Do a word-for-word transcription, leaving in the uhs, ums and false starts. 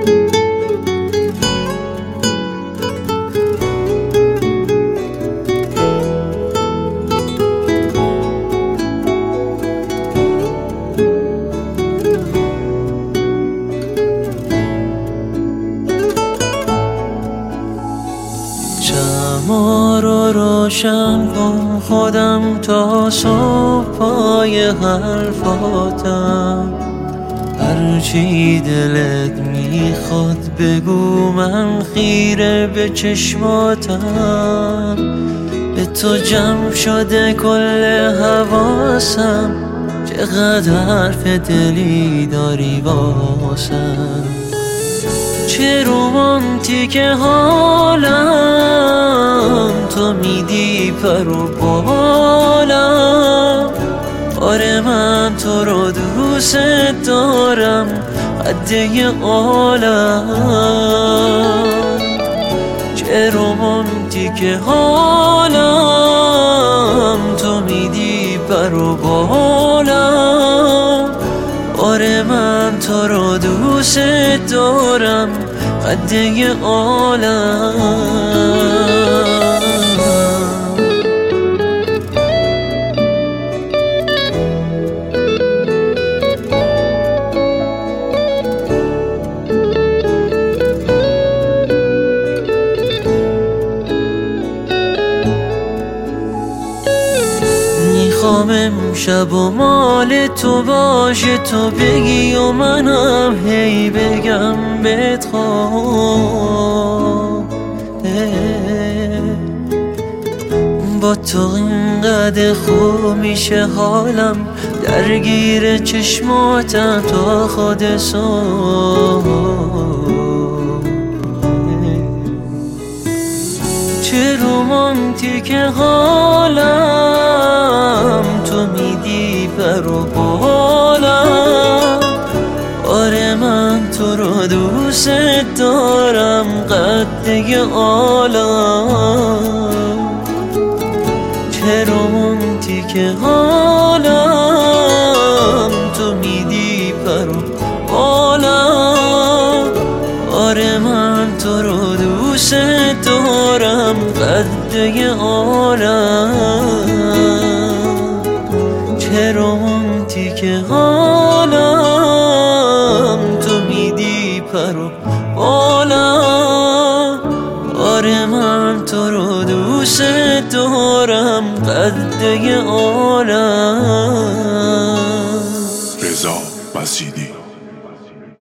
شمع رو روشن کن خودم تا صبح پای حرفاتم، هرچی دلت میخواد بگو من خیره به چشماتم. به تو جمع شده کل حواسم، چقدر حرف دلی داری واسم. چه رومانتیک حالم، تو میدی پر و بالم. آره من تو رو دوست دارم قده عالم. چه رومانتیک حالم، تو میدی پر و بالم. آره من تو رو دوست دارم قده عالم. میخوام امشب و مال تو باشه، تو بگی و منم هی بگم بهت خواب. با تو اینقدر خوب میشه حالم، درگیر چشماتم تا خود صبح. چه رومانتیک حالم، تو میدی پر و بالم. آره من تو رو دوست دارم قده عالم. چه رومانتیک حالم، تو میدی پر و بالم. آره من تو رو دوست دارم قده عالم. چه رومانتیک حالم، تو میدی پر و بالم. آره من تو رو دوست دارم قده عالم.